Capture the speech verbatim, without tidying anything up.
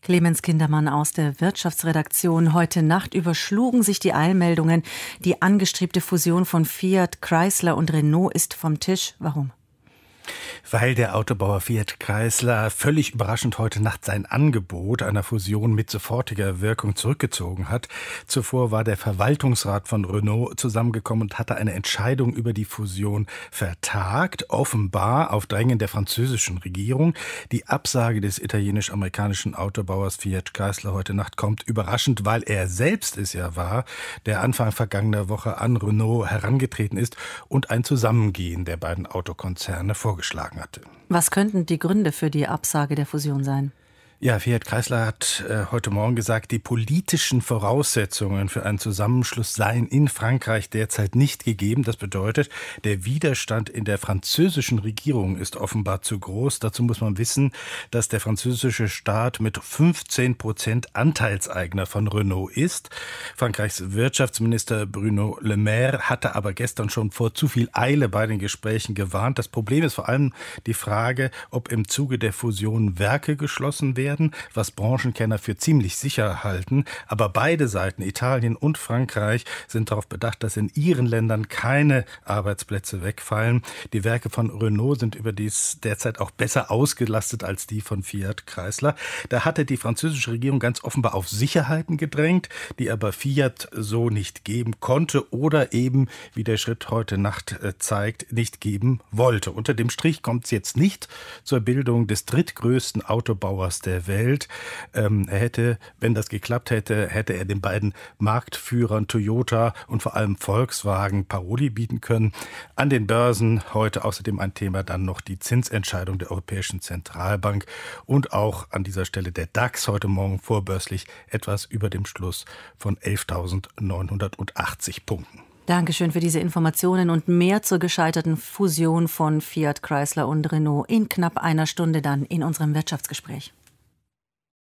Clemens Kindermann aus der Wirtschaftsredaktion. Heute Nacht überschlugen sich die Eilmeldungen. Die angestrebte Fusion von Fiat, Chrysler und Renault ist vom Tisch. Warum? Weil der Autobauer Fiat Chrysler völlig überraschend heute Nacht sein Angebot einer Fusion mit sofortiger Wirkung zurückgezogen hat. Zuvor war der Verwaltungsrat von Renault zusammengekommen und hatte eine Entscheidung über die Fusion vertagt, offenbar auf Drängen der französischen Regierung. Die Absage des italienisch-amerikanischen Autobauers Fiat Chrysler heute Nacht kommt überraschend, weil er selbst es ja war, der Anfang vergangener Woche an Renault herangetreten ist und ein Zusammengehen der beiden Autokonzerne vorgeschlagen hatte. Was könnten die Gründe für die Absage der Fusion sein? Ja, Fiat Chrysler hat äh, heute Morgen gesagt, die politischen Voraussetzungen für einen Zusammenschluss seien in Frankreich derzeit nicht gegeben. Das bedeutet, der Widerstand in der französischen Regierung ist offenbar zu groß. Dazu muss man wissen, dass der französische Staat mit fünfzehn Prozent Anteilseigner von Renault ist. Frankreichs Wirtschaftsminister Bruno Le Maire hatte aber gestern schon vor zu viel Eile bei den Gesprächen gewarnt. Das Problem ist vor allem die Frage, ob im Zuge der Fusion Werke geschlossen werden, was Branchenkenner für ziemlich sicher halten. Aber beide Seiten, Italien und Frankreich, sind darauf bedacht, dass in ihren Ländern keine Arbeitsplätze wegfallen. Die Werke von Renault sind überdies derzeit auch besser ausgelastet als die von Fiat Chrysler. Da hatte die französische Regierung ganz offenbar auf Sicherheiten gedrängt, die aber Fiat so nicht geben konnte oder eben, wie der Schritt heute Nacht zeigt, nicht geben wollte. Unter dem Strich kommt es jetzt nicht zur Bildung des drittgrößten Autobauers der Welt. Ähm, er hätte, wenn das geklappt hätte, hätte er den beiden Marktführern Toyota und vor allem Volkswagen Paroli bieten können. An den Börsen heute außerdem ein Thema dann noch die Zinsentscheidung der Europäischen Zentralbank und auch an dieser Stelle der DAX heute Morgen vorbörslich etwas über dem Schluss von elftausendneunhundertachtzig Punkten. Dankeschön für diese Informationen und mehr zur gescheiterten Fusion von Fiat Chrysler und Renault in knapp einer Stunde dann in unserem Wirtschaftsgespräch.